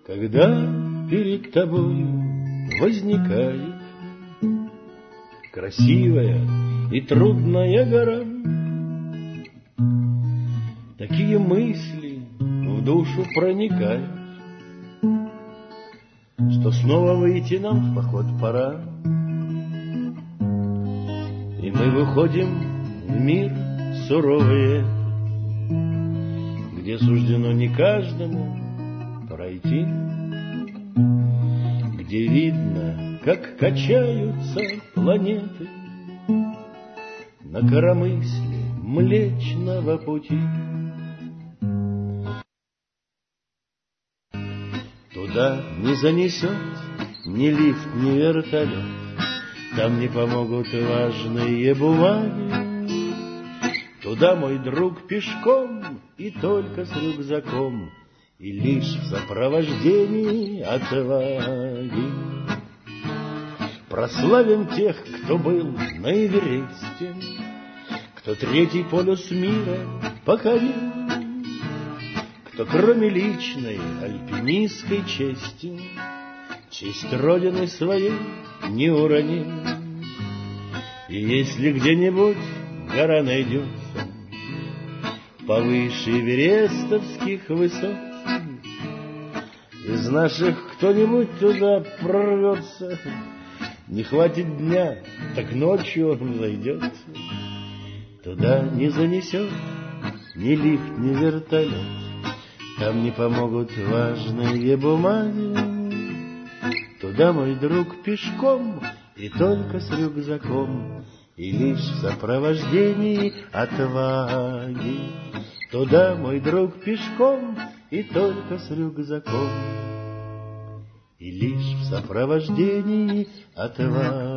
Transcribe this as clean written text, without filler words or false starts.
Когда перед тобой возникает красивая и трудная гора, такие мысли в душу проникают, что снова выйти нам в поход пора. И мы выходим в мир суровый, где суждено не каждому пройти, где видно, как качаются планеты на коромысле Млечного Пути. Туда не занесет ни лифт, ни вертолет, там не помогут важные бумаги. Туда, мой друг, пешком и только с рюкзаком, и лишь в сопровождении отваги. Прославим тех, кто был на Эвересте, кто третий полюс мира покорил, кто кроме личной альпинистской чести честь Родины своей не уронил. И если где-нибудь гора найдется повыше эверестовских высот, из наших кто-нибудь туда прорвется, не хватит дня, так ночью он зайдет. Туда не занесет ни лифт, ни вертолет, там не помогут важные бумаги. Туда, мой друг, пешком и только с рюкзаком, и лишь в сопровождении отваги. Туда, мой друг, пешком и только с рюкзаком, и лишь в сопровождении отваги.